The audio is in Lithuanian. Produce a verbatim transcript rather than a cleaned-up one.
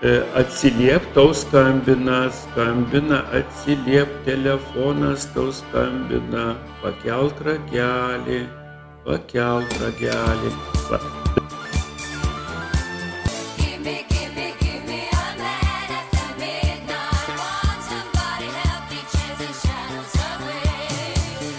Atsiliep, tau skambina, skambina, atsiliep, telefonas tau skambina, pakelt ragelį, pakelt ragelį. Va.